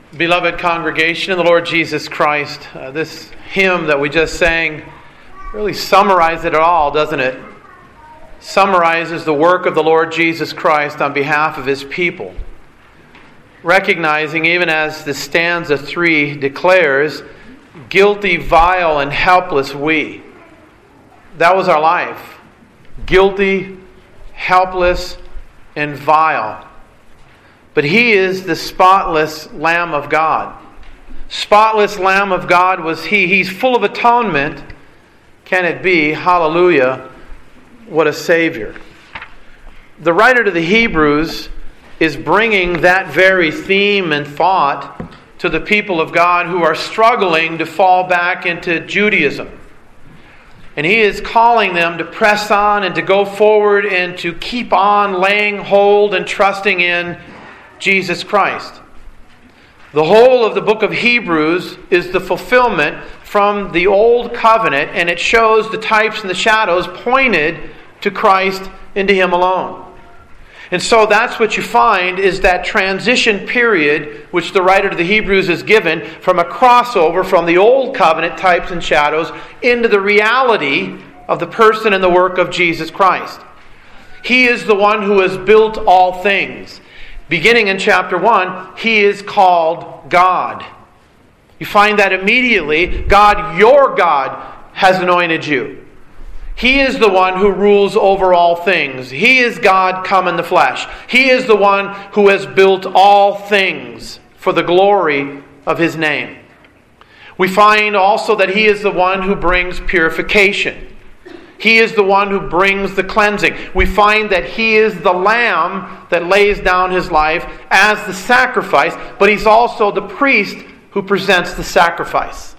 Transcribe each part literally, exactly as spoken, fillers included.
Beloved congregation in the Lord Jesus Christ, uh, this hymn that we just sang really summarizes it all, doesn't it? Summarizes the work of the Lord Jesus Christ on behalf of His people. Recognizing, even as the stanza three declares, guilty, vile, and helpless we. That was our life. Guilty, helpless, and vile. But He is the spotless Lamb of God. Spotless Lamb of God was He. He's full of atonement. Can it be? Hallelujah. What a Savior. The writer to the Hebrews is bringing that very theme and thought to the people of God who are struggling to fall back into Judaism. And he is calling them to press on and to go forward and to keep on laying hold and trusting in Jesus Christ. The whole of the book of Hebrews is the fulfillment from the Old Covenant, and it shows the types and the shadows pointed to Christ and to Him alone. And so that's what you find is that transition period which the writer to the Hebrews is given from a crossover from the Old Covenant types and shadows into the reality of the person and the work of Jesus Christ. He is the one who has built all things. Beginning in chapter one, He is called God. You find that immediately, God, your God, has anointed you. He is the one who rules over all things. He is God come in the flesh. He is the one who has built all things for the glory of His name. We find also that He is the one who brings purification. He is the one who brings the cleansing. We find that He is the Lamb that lays down His life as the sacrifice, but He's also the priest who presents the sacrifice.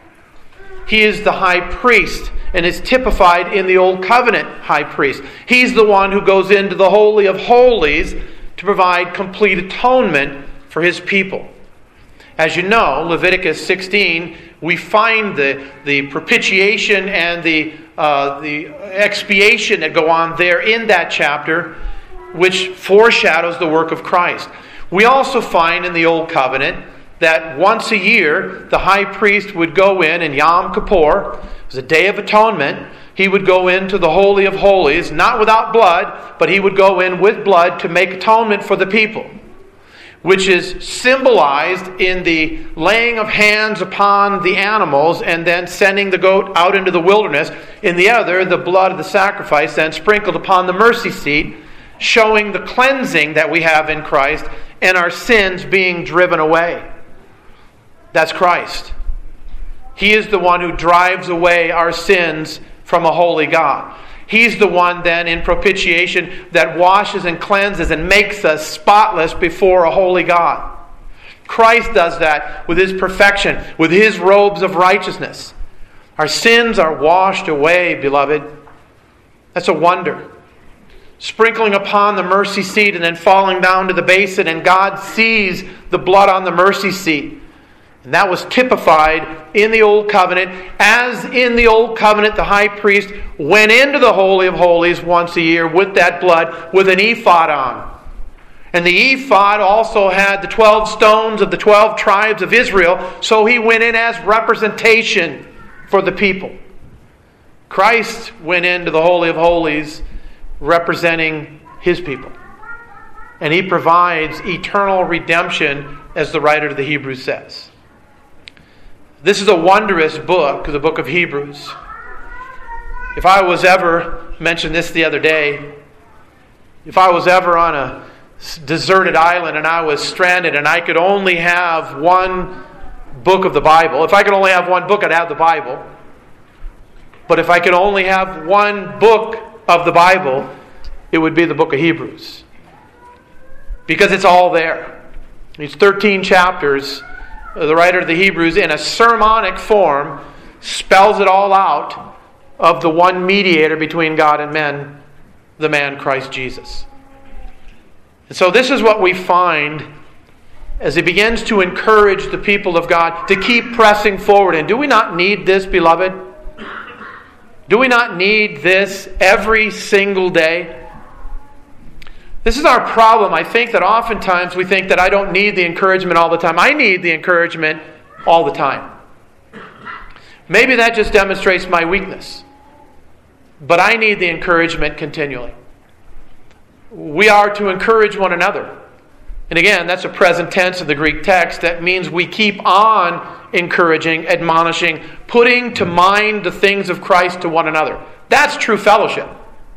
He is the high priest and is typified in the Old Covenant high priest. He's the one who goes into the Holy of Holies to provide complete atonement for His people. As you know, Leviticus sixteen, we find the, the propitiation and the, uh, the expiation that go on there in that chapter, which foreshadows the work of Christ. We also find in the Old Covenant that once a year, the high priest would go in, in Yom Kippur, it was a day of atonement, he would go into the Holy of Holies, not without blood, but he would go in with blood to make atonement for the people, which is symbolized in the laying of hands upon the animals and then sending the goat out into the wilderness. In the other, the blood of the sacrifice then sprinkled upon the mercy seat, showing the cleansing that we have in Christ and our sins being driven away. That's Christ. He is the one who drives away our sins from a holy God. He's the one then in propitiation that washes and cleanses and makes us spotless before a holy God. Christ does that with His perfection, with His robes of righteousness. Our sins are washed away, beloved. That's a wonder. Sprinkling upon the mercy seat and then falling down to the basin, and God sees the blood on the mercy seat. And that was typified in the Old Covenant. As in the Old Covenant, the high priest went into the Holy of Holies once a year with that blood, with an ephod on. And the ephod also had the twelve stones of the twelve tribes of Israel, so he went in as representation for the people. Christ went into the Holy of Holies representing His people. And He provides eternal redemption, as the writer to the Hebrews says. This is a wondrous book, the book of Hebrews. If I was ever, mentioned this the other day, if I was ever on a deserted island and I was stranded and I could only have one book of the Bible, if I could only have one book, I'd have the Bible. But if I could only have one book of the Bible, it would be the book of Hebrews. Because it's all there. These thirteen chapters, the writer of the Hebrews, in a sermonic form, spells it all out of the one mediator between God and men, the man Christ Jesus. And so this is what we find as He begins to encourage the people of God to keep pressing forward. And do we not need this, beloved? Do we not need this every single day? This is our problem. I think that oftentimes we think that I don't need the encouragement all the time. I need the encouragement all the time. Maybe that just demonstrates my weakness. But I need the encouragement continually. We are to encourage one another. And again, that's a present tense of the Greek text. That means we keep on encouraging, admonishing, putting to mind the things of Christ to one another. That's true fellowship.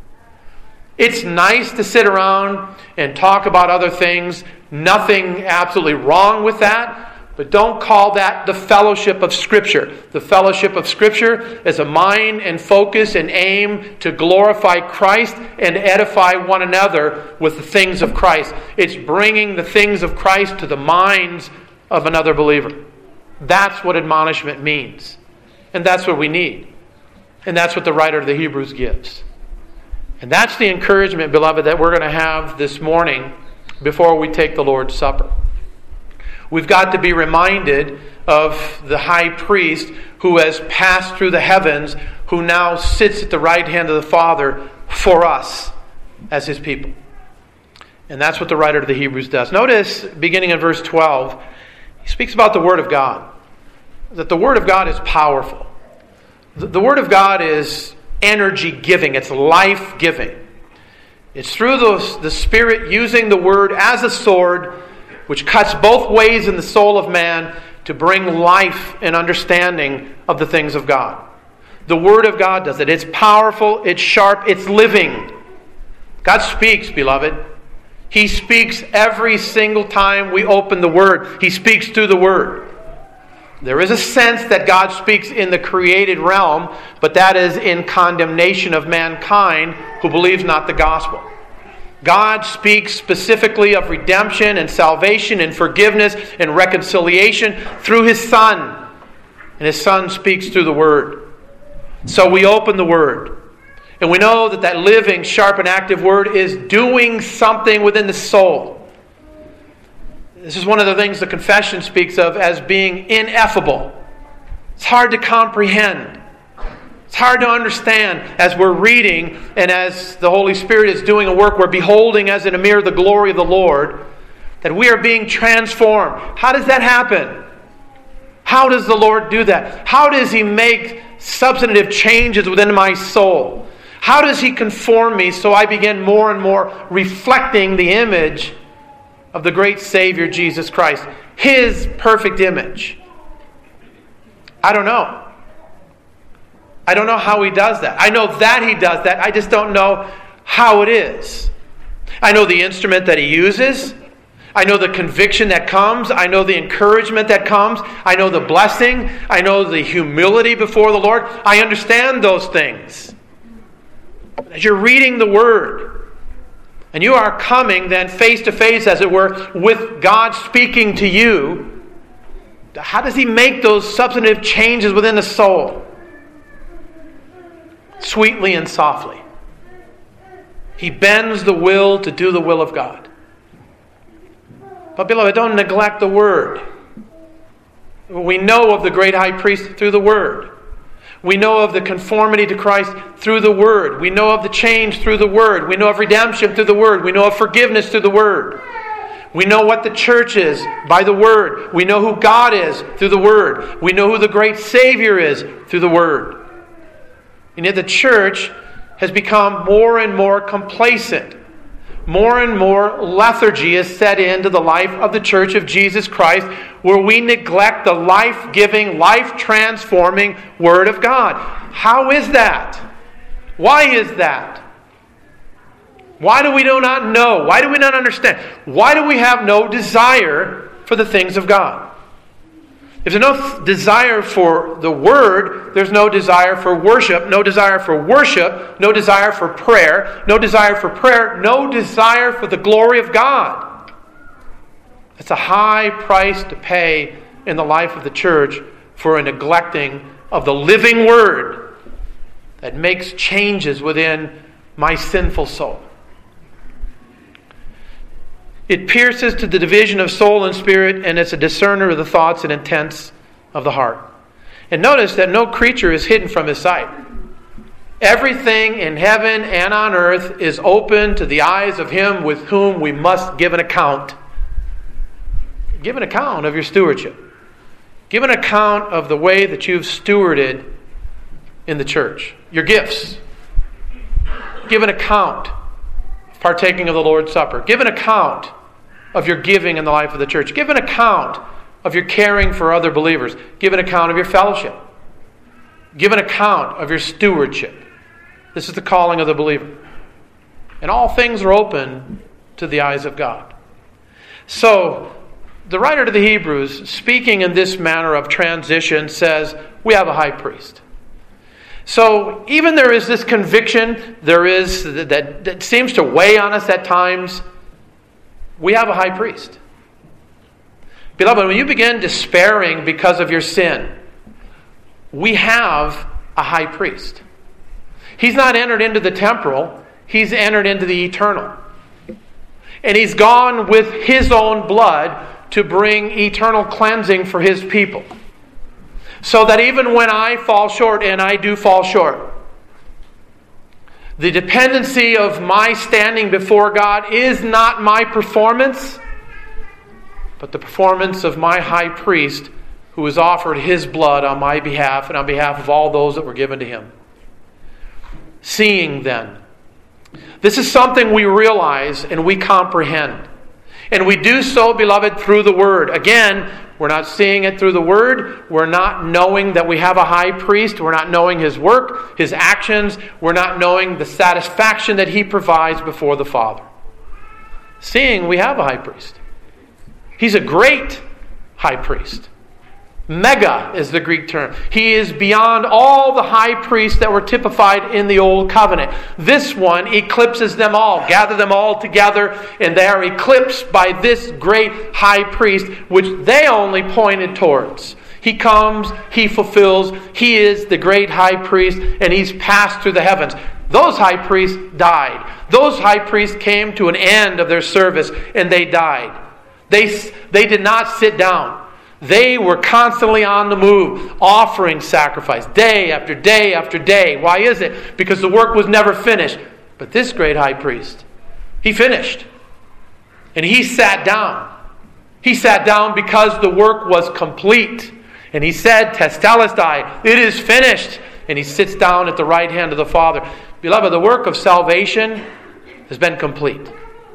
It's nice to sit around and talk about other things. Nothing absolutely wrong with that. But don't call that the fellowship of Scripture. The fellowship of Scripture is a mind and focus and aim to glorify Christ and edify one another with the things of Christ. It's bringing the things of Christ to the minds of another believer. That's what admonishment means. And that's what we need. And that's what the writer of the Hebrews gives. And that's the encouragement, beloved, that we're going to have this morning before we take the Lord's Supper. We've got to be reminded of the high priest who has passed through the heavens, who now sits at the right hand of the Father for us as His people. And that's what the writer of the Hebrews does. Notice, beginning in verse twelve, he speaks about the Word of God. That the Word of God is powerful. The Word of God is energy-giving. It's life-giving. It's through those, the Spirit using the Word as a sword, which cuts both ways in the soul of man to bring life and understanding of the things of God. The Word of God does it. It's powerful, it's sharp, it's living. God speaks, beloved. He speaks every single time we open the Word. He speaks through the Word. There is a sense that God speaks in the created realm, but that is in condemnation of mankind who believes not the gospel. God speaks specifically of redemption and salvation and forgiveness and reconciliation through His Son. And His Son speaks through the Word. So we open the Word. And we know that that living, sharp, and active Word is doing something within the soul. This is one of the things the confession speaks of as being ineffable. It's hard to comprehend. It's hard to understand as we're reading and as the Holy Spirit is doing a work. We're beholding as in a mirror the glory of the Lord, that we are being transformed. How does that happen? How does the Lord do that? How does He make substantive changes within my soul? How does He conform me so I begin more and more reflecting the image of the great Savior Jesus Christ? His perfect image. I don't know. I don't know how He does that. I know that He does that. I just don't know how it is. I know the instrument that He uses. I know the conviction that comes. I know the encouragement that comes. I know the blessing. I know the humility before the Lord. I understand those things. As you're reading the Word, and you are coming then face to face, as it were, with God speaking to you, how does He make those substantive changes within the soul? Sweetly and softly. He bends the will to do the will of God. But beloved, don't neglect the Word. We know of the great high priest through the Word. We know of the conformity to Christ through the Word. We know of the change through the Word. We know of redemption through the Word. We know of forgiveness through the Word. We know what the church is by the Word. We know who God is through the Word. We know who the great Savior is through the Word. And yet the church has become more and more complacent. More and more lethargy is set into the life of the Church of Jesus Christ, where we neglect the life-giving, life-transforming Word of God. How is that? Why is that? Why do we do not know? Why do we not understand? Why do we have no desire for the things of God? If there's no desire for the Word, there's no desire for worship. No desire for worship. No desire for prayer. No desire for prayer. No desire for the glory of God. It's a high price to pay in the life of the church for a neglecting of the living Word that makes changes within my sinful soul. It pierces to the division of soul and spirit, and it's a discerner of the thoughts and intents of the heart. And notice that no creature is hidden from His sight. Everything in heaven and on earth is open to the eyes of Him with whom we must give an account. Give an account of your stewardship. Give an account of the way that you've stewarded in the church. Your gifts. Give an account of partaking of the Lord's Supper. Give an account of your giving in the life of the church. Give an account of your caring for other believers. Give an account of your fellowship. Give an account of your stewardship. This is the calling of the believer. And all things are open to the eyes of God. So, the writer to the Hebrews, speaking in this manner of transition, says, we have a high priest. So, even there is this conviction, there is that, that seems to weigh on us at times, we have a high priest. Beloved, when you begin despairing because of your sin, we have a high priest. He's not entered into the temporal, He's entered into the eternal. And He's gone with His own blood to bring eternal cleansing for His people. So that even when I fall short, and I do fall short, the dependency of my standing before God is not my performance, but the performance of my high priest who has offered His blood on my behalf and on behalf of all those that were given to Him. Seeing then, this is something we realize and we comprehend. And we do so, beloved, through the Word. Again, we're not seeing it through the Word. We're not knowing that we have a high priest. We're not knowing His work, His actions. We're not knowing the satisfaction that He provides before the Father. Seeing we have a high priest. He's a great high priest. Mega is the Greek term. He is beyond all the high priests that were typified in the Old Covenant. This one eclipses them all. Gather them all together, and they are eclipsed by this great high priest, which they only pointed towards. He comes, He fulfills, He is the great high priest, and He's passed through the heavens. Those high priests died. Those high priests came to an end of their service, and they died. They, they did not sit down. They were constantly on the move, offering sacrifice day after day after day. Why is it? Because the work was never finished. But this great high priest, he finished. And he sat down. He sat down because the work was complete. And he said, Testelestai, it is finished. And he sits down at the right hand of the Father. Beloved, the work of salvation has been complete.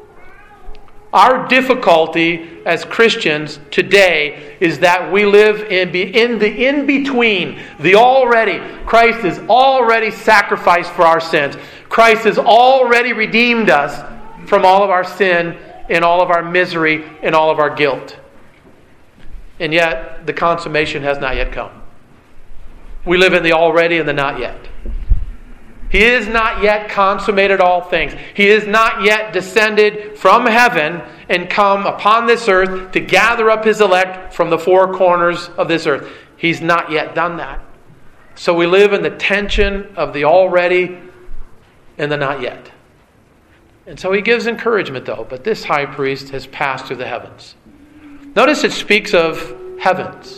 Our difficulty as Christians today is that we live in, in the in-between. The already. Christ has already sacrificed for our sins. Christ has already redeemed us from all of our sin and all of our misery and all of our guilt. And yet, the consummation has not yet come. We live in the already and the not yet. He is not yet consummated all things. He is not yet descended from heaven and come upon this earth to gather up His elect from the four corners of this earth. He's not yet done that. So we live in the tension of the already and the not yet. And so He gives encouragement though. But this high priest has passed through the heavens. Notice it speaks of heavens.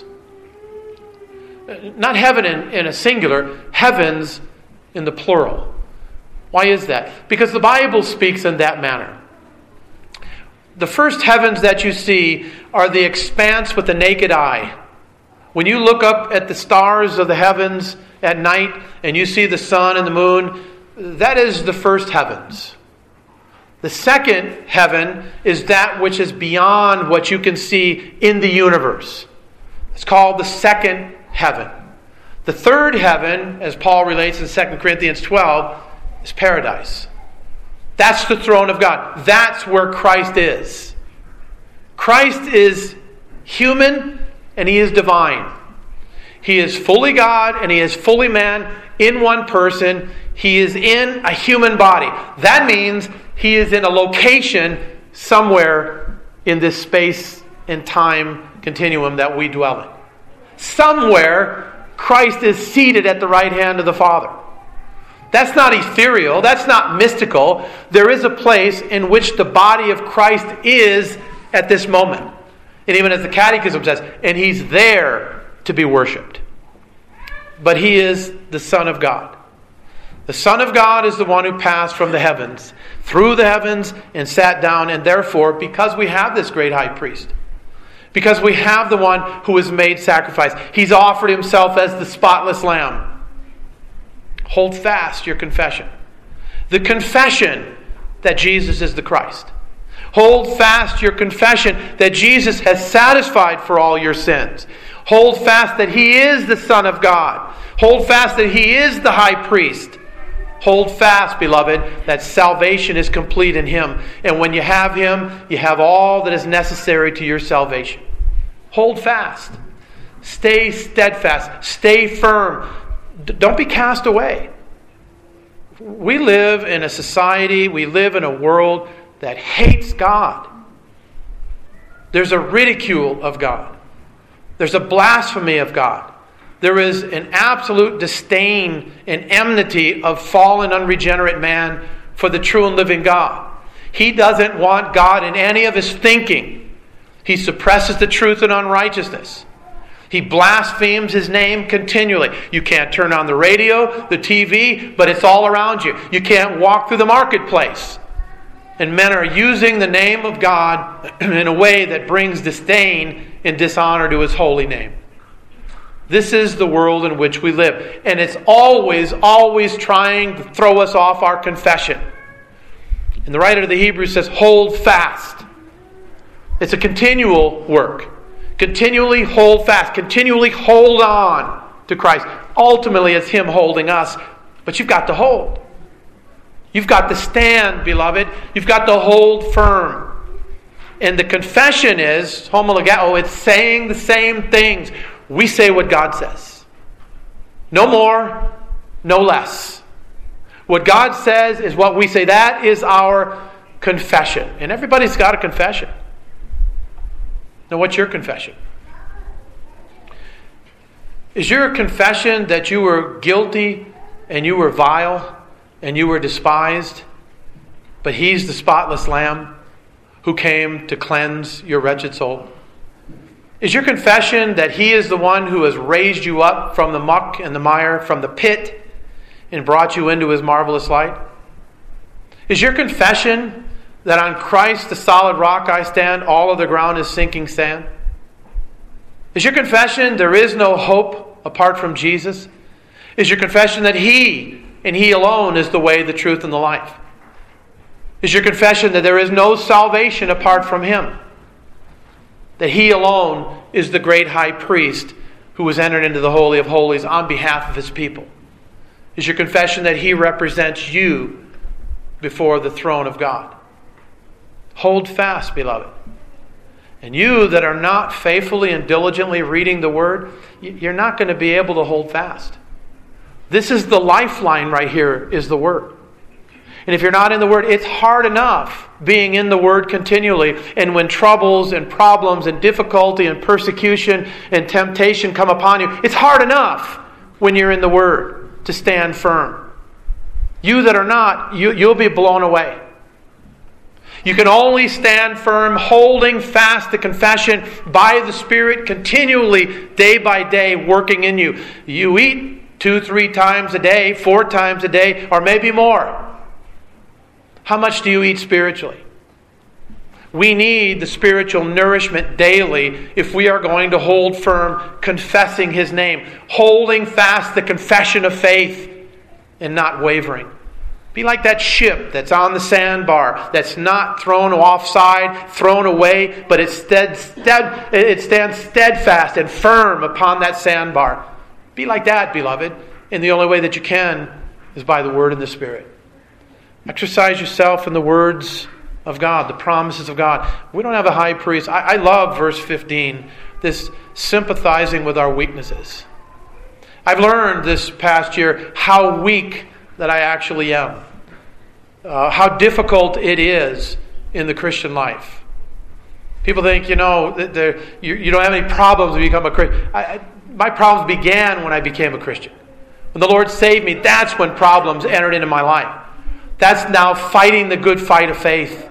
Not heaven in, in a singular, heavens in the plural. Why is that? Because the Bible speaks in that manner. The first heavens that you see are the expanse with the naked eye. When you look up at the stars of the heavens at night and you see the sun and the moon, that is the first heavens. The second heaven is that which is beyond what you can see in the universe. It's called the second heaven. The third heaven, as Paul relates in Second Corinthians twelve, is paradise. That's the throne of God. That's where Christ is. Christ is human and He is divine. He is fully God and He is fully man in one person. He is in a human body. That means He is in a location somewhere in this space and time continuum that we dwell in. Somewhere Christ is seated at the right hand of the Father. That's not ethereal. That's not mystical. There is a place in which the body of Christ is at this moment. And even as the Catechism says, and He's there to be worshipped. But He is the Son of God. The Son of God is the one who passed from the heavens, through the heavens, and sat down. And therefore, because we have this great high priest, because we have the one who has made sacrifice, he's offered himself as the spotless lamb. Hold fast your confession. The confession that Jesus is the Christ. Hold fast your confession that Jesus has satisfied for all your sins. Hold fast that he is the Son of God. Hold fast that he is the high priest. Hold fast, beloved, that salvation is complete in him. And when you have him, you have all that is necessary to your salvation. Hold fast. Stay steadfast. Stay firm. D- don't be cast away. We live in a society, we live in a world that hates God. There's a ridicule of God. There's a blasphemy of God. There is an absolute disdain and enmity of fallen, unregenerate man for the true and living God. He doesn't want God in any of his thinking. He suppresses the truth in unrighteousness. He blasphemes his name continually. You can't turn on the radio, the T V, but it's all around you. You can't walk through the marketplace. And men are using the name of God in a way that brings disdain and dishonor to his holy name. This is the world in which we live. And it's always, always trying to throw us off our confession. And the writer of the Hebrews says, hold fast. It's a continual work. Continually hold fast. Continually hold on to Christ. Ultimately, it's him holding us. But you've got to hold. You've got to stand, beloved. You've got to hold firm. And the confession is, homologeo, it's saying the same things. We say what God says. No more, no less. What God says is what we say. That is our confession. And everybody's got a confession. Now, what's your confession? Is your confession that you were guilty and you were vile and you were despised, but he's the spotless lamb who came to cleanse your wretched soul? Is your confession that he is the one who has raised you up from the muck and the mire, from the pit, and brought you into his marvelous light? Is your confession that on Christ, the solid rock I stand, all of the ground is sinking sand? Is your confession there is no hope apart from Jesus? Is your confession that he and he alone is the way, the truth, and the life? Is your confession that there is no salvation apart from him? That he alone is the great high priest who has entered into the Holy of Holies on behalf of his people? Is your confession that he represents you before the throne of God? Hold fast, beloved. And you that are not faithfully and diligently reading the Word, you're not going to be able to hold fast. This is the lifeline right here, is the Word. And if you're not in the Word, it's hard enough being in the Word continually. And when troubles and problems and difficulty and persecution and temptation come upon you, it's hard enough when you're in the Word to stand firm. You that are not, you, you'll be blown away. You can only stand firm, holding fast the confession by the Spirit, continually, day by day, working in you. You eat two, three times a day, four times a day, or maybe more. How much do you eat spiritually? We need the spiritual nourishment daily if we are going to hold firm, confessing his name, holding fast the confession of faith and not wavering. Be like that ship that's on the sandbar, that's not thrown offside, thrown away, but it, stead, stead, it stands steadfast and firm upon that sandbar. Be like that, beloved. And the only way that you can is by the Word and the Spirit. Exercise yourself in the words of God, the promises of God. We don't have a high priest. I, I love verse fifteen, this sympathizing with our weaknesses. I've learned this past year how weak that I actually am. Uh, how difficult it is in the Christian life. People think, you know, that you, you don't have any problems when you become a Christian. I, I, my problems began when I became a Christian. When the Lord saved me, that's when problems entered into my life. That's now fighting the good fight of faith.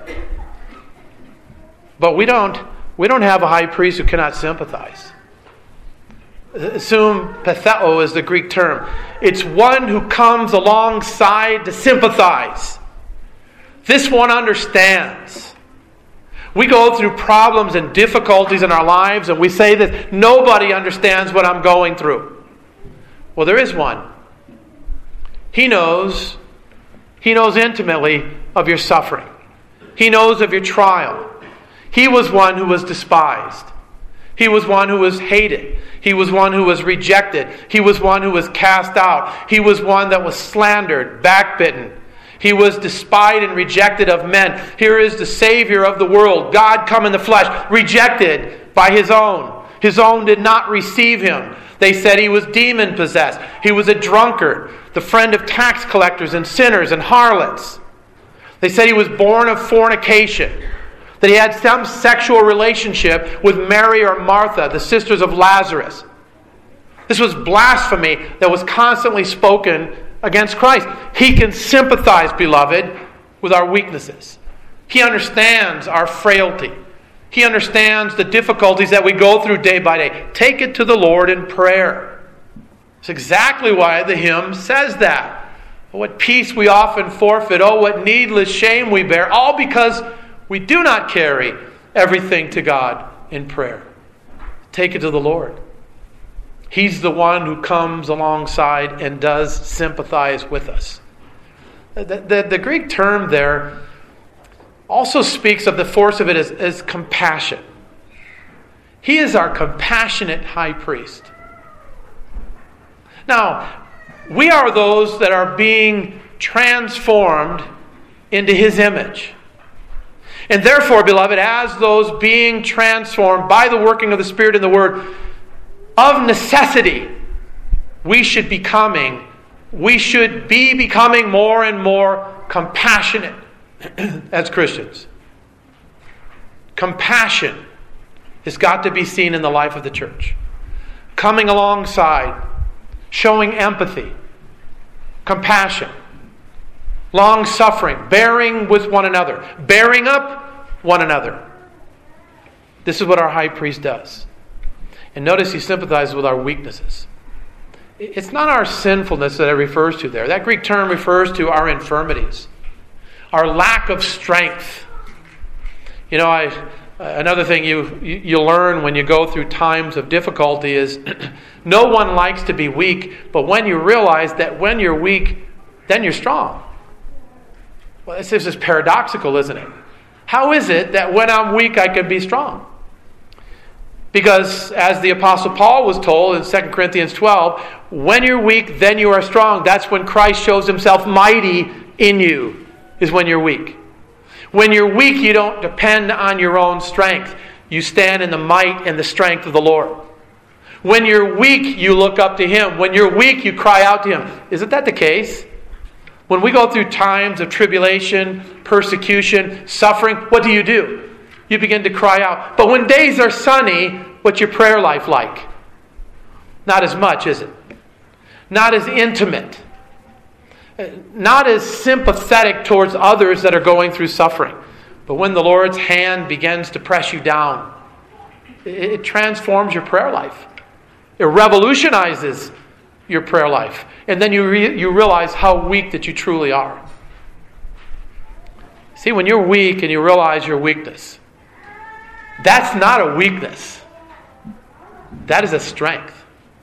But we don't, we don't have a high priest who cannot sympathize. Assume patheo is the Greek term. It's one who comes alongside to sympathize. This one understands. We go through problems and difficulties in our lives and we say that nobody understands what I'm going through. Well, there is one. He knows. He knows intimately of your suffering. He knows of your trial. He was one who was despised. He was one who was hated. He was one who was rejected. He was one who was cast out. He was one that was slandered, backbitten. He was despised and rejected of men. Here is the Savior of the world, God come in the flesh, rejected by His own. His own did not receive Him. They said He was demon-possessed. He was a drunkard, the friend of tax collectors and sinners and harlots. They said He was born of fornication, that He had some sexual relationship with Mary or Martha, the sisters of Lazarus. This was blasphemy that was constantly spoken against Christ. He can sympathize, beloved, with our weaknesses. He understands our frailty. He understands the difficulties that we go through day by day. Take it to the Lord in prayer. It's exactly why the hymn says that. Oh, what peace we often forfeit. Oh, what needless shame we bear. All because we do not carry everything to God in prayer. Take it to the Lord. He's the one who comes alongside and does sympathize with us. The, the, the Greek term there also speaks of the force of it as, as compassion. He is our compassionate high priest. Now, we are those that are being transformed into His image. And therefore, beloved, as those being transformed by the working of the Spirit and the Word, of necessity, we should becoming, we should be becoming more and more compassionate as Christians. Compassion has got to be seen in the life of the church. Coming alongside, showing empathy, compassion, long-suffering, bearing with one another, bearing up one another. This is what our high priest does. And notice He sympathizes with our weaknesses. It's not our sinfulness that it refers to there. That Greek term refers to our infirmities, our lack of strength. You know, I, another thing you, you, you learn when you go through times of difficulty is no one likes to be weak, but when you realize that when you're weak, then you're strong. Well, this is paradoxical, isn't it? How is it that when I'm weak, I can be strong? Because as the Apostle Paul was told in Second Corinthians twelve, when you're weak, then you are strong. That's when Christ shows Himself mighty in you, is when you're weak. When you're weak, you don't depend on your own strength. You stand in the might and the strength of the Lord. When you're weak, you look up to Him. When you're weak, you cry out to Him. Isn't that the case? When we go through times of tribulation, persecution, suffering, what do you do? You begin to cry out. But when days are sunny, what's your prayer life like? Not as much, is it? Not as intimate. Not as sympathetic towards others that are going through suffering. But when the Lord's hand begins to press you down, it transforms your prayer life. It revolutionizes your prayer life. And then you re- you realize how weak that you truly are. See, when you're weak and you realize your weakness, that's not a weakness. That is a strength.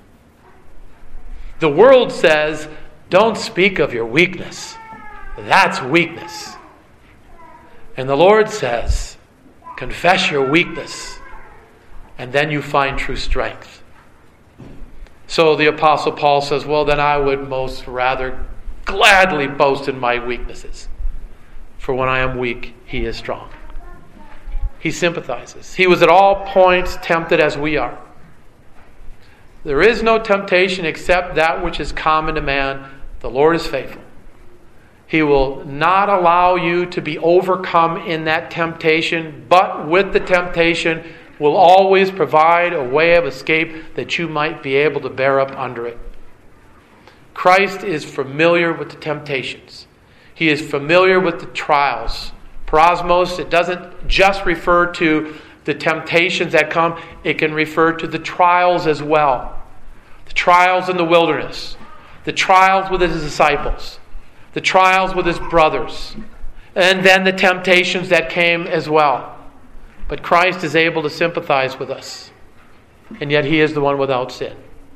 The world says, don't speak of your weakness. That's weakness. And the Lord says, confess your weakness, and then you find true strength. So the Apostle Paul says, well, then I would most rather gladly boast in my weaknesses. For when I am weak, He is strong. He sympathizes. He was at all points tempted as we are. There is no temptation except that which is common to man. The Lord is faithful. He will not allow you to be overcome in that temptation, but with the temptation will always provide a way of escape that you might be able to bear up under it. Christ is familiar with the temptations. He is familiar with the trials. Parosmos, it doesn't just refer to the temptations that come, it can refer to the trials as well. The trials in the wilderness. The trials with his disciples. The trials with his brothers. And then the temptations that came as well. But Christ is able to sympathize with us. And yet he is the one without sin.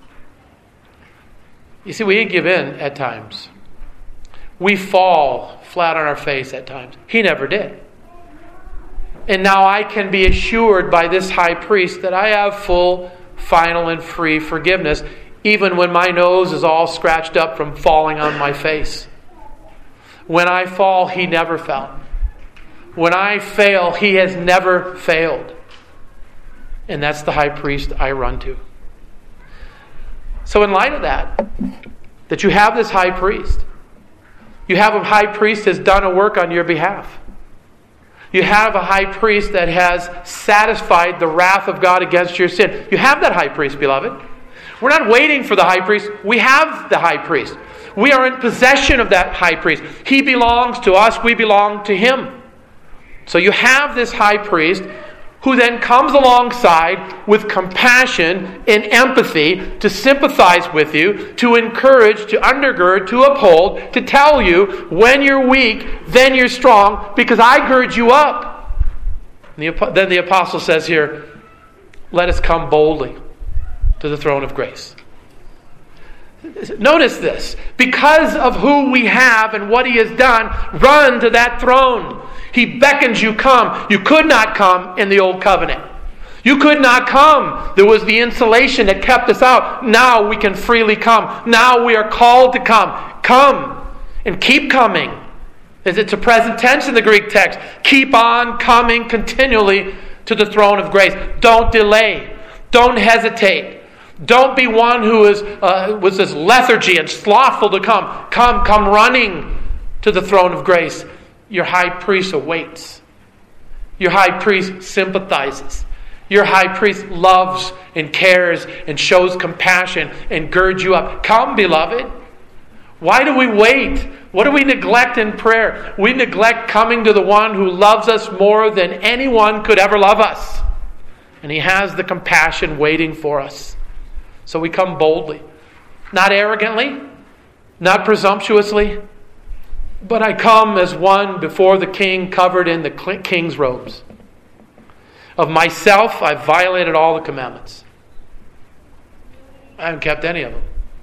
You see, we give in at times. We fall flat on our face at times. He never did. And now I can be assured by this high priest that I have full, final, and free forgiveness, even when my nose is all scratched up from falling on my face. When I fall, he never fell. When I fail, he has never failed. And that's the high priest I run to. So in light of that, that you have this high priest, you have a high priest that's done a work on your behalf. You have a high priest that has satisfied the wrath of God against your sin. You have that high priest, beloved. We're not waiting for the high priest. We have the high priest. We are in possession of that high priest. He belongs to us. We belong to him. So you have this high priest who then comes alongside with compassion and empathy to sympathize with you, to encourage, to undergird, to uphold, to tell you when you're weak, then you're strong, because I gird you up. And the, then the apostle says here, let us come boldly to the throne of grace. Notice this. Because of who we have and what he has done, run to that throne. He beckons you, come. You could not come in the old covenant. You could not come. There was the insulation that kept us out. Now we can freely come. Now we are called to come. Come and keep coming. It's a present tense in the Greek text. Keep on coming continually to the throne of grace. Don't delay. Don't hesitate. Don't be one who is uh, was this lethargy and slothful to come. Come, come running to the throne of grace. Your high priest awaits. Your high priest sympathizes. Your high priest loves and cares and shows compassion and girds you up. Come, beloved. Why do we wait? What do we neglect in prayer? We neglect coming to the one who loves us more than anyone could ever love us. And he has the compassion waiting for us. So we come boldly. Not arrogantly, not presumptuously, but I come as one before the king covered in the king's robes. Of myself, I've violated all the commandments. I haven't kept any of them.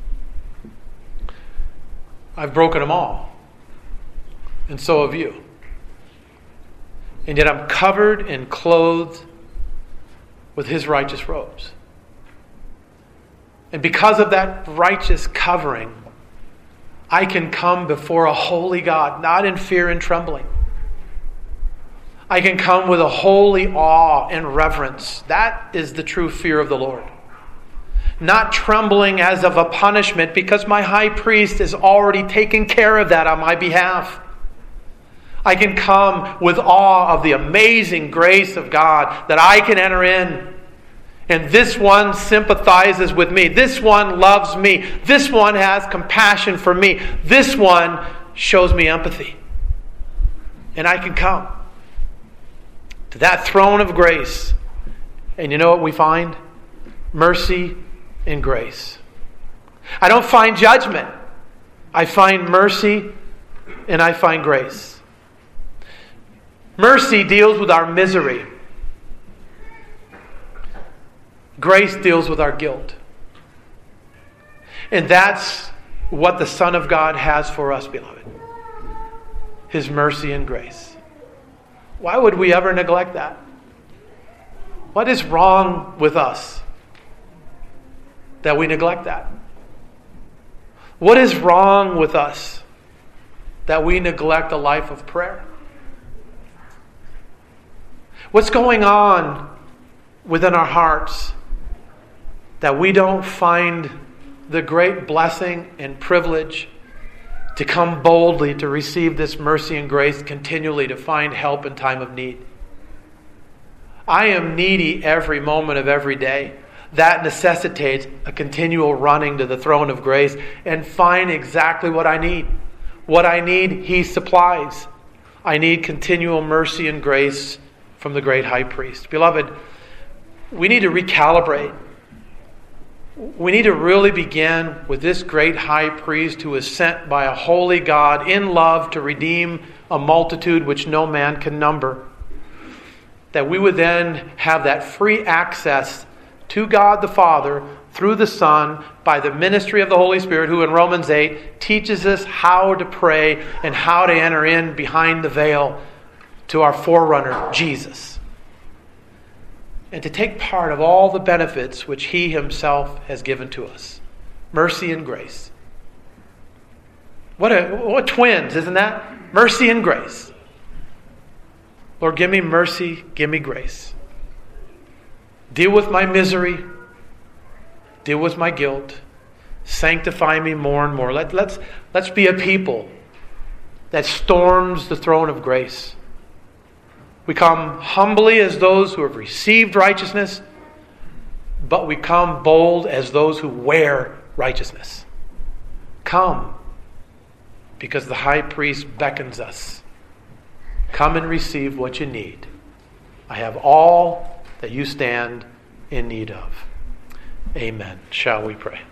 I've broken them all. And so have you. And yet I'm covered and clothed with his righteous robes. And because of that righteous covering, I can come before a holy God, not in fear and trembling. I can come with a holy awe and reverence. That is the true fear of the Lord. Not trembling as of a punishment, because my high priest has already taken care of that on my behalf. I can come with awe of the amazing grace of God that I can enter in. And this one sympathizes with me. This one loves me. This one has compassion for me. This one shows me empathy. And I can come to that throne of grace. And you know what we find? Mercy and grace. I don't find judgment. I find mercy and I find grace. Mercy deals with our misery. Grace deals with our guilt. And that's what the Son of God has for us, beloved. His mercy and grace. Why would we ever neglect that? What is wrong with us that we neglect that? What is wrong with us that we neglect a life of prayer? What's going on within our hearts that we don't find the great blessing and privilege to come boldly to receive this mercy and grace continually, to find help in time of need? I am needy every moment of every day. That necessitates a continual running to the throne of grace and find exactly what I need. What I need, he supplies. I need continual mercy and grace from the great high priest. Beloved, we need to recalibrate. We need to really begin with this great high priest who is sent by a holy God in love to redeem a multitude which no man can number. That we would then have that free access to God the Father through the Son by the ministry of the Holy Spirit, who in Romans eight teaches us how to pray and how to enter in behind the veil to our forerunner, Jesus. And to take part of all the benefits which He Himself has given to us. Mercy and grace. What a what twins, isn't that? Mercy and grace. Lord, give me mercy, give me grace. Deal with my misery. Deal with my guilt. Sanctify me more and more. Let, let's, let's be a people that storms the throne of grace. We come humbly as those who have received righteousness, but we come bold as those who wear righteousness. Come, because the high priest beckons us. Come and receive what you need. I have all that you stand in need of. Amen. Shall we pray?